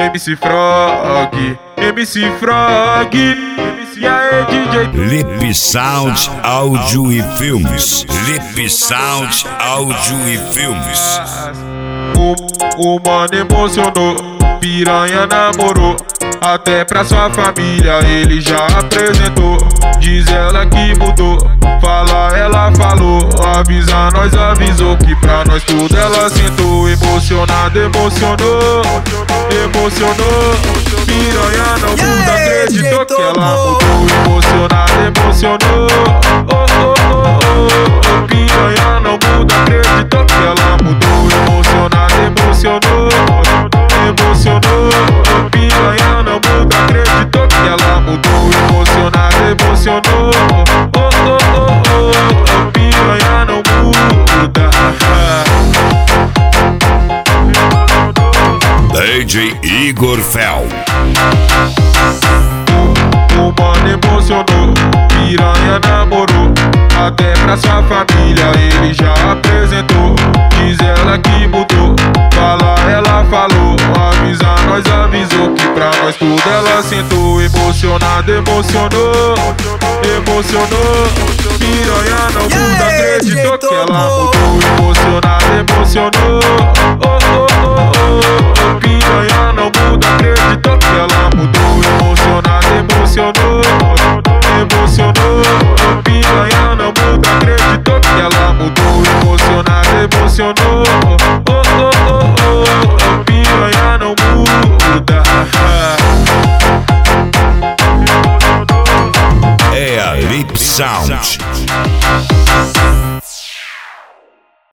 MC Frog, MC Frog, e aí DJ Lip Sound Áudio e Filmes. Lip Sound Áudio e Filmes. O mano emocionou, piranha namorou, até pra sua família ele já apresentou. Diz ela que mudou, fala ela falou, avisa nós avisou, que pra nós tudo ela sentou. Emocionada emocionou, emocionou, piranha não muda, acreditou que ela mudou. Emocionada emocionou, piranha não muda, acreditou que ela mudou. Emocionada emocionou, emocionou, piranha não muda, acreditou que ela mudou. Emocionada emocionou, piranha não muda. DJ Igor Fel. O mano emocionou, piranha namorou, até pra sua família ele já apresentou. Diz ela que mudou, fala ela falou, avisa nós avisou, que pra nós tudo ela sentou. Emocionada emocionou, emocionou, piranha não muda, acreditou que ela mudou. Emocionada emocionou, piranha não muda, acreditou que ela mudou. Emocionada emocionou, emocionou, piranha não muda, acreditou que ela mudou. Emocionada emocionou,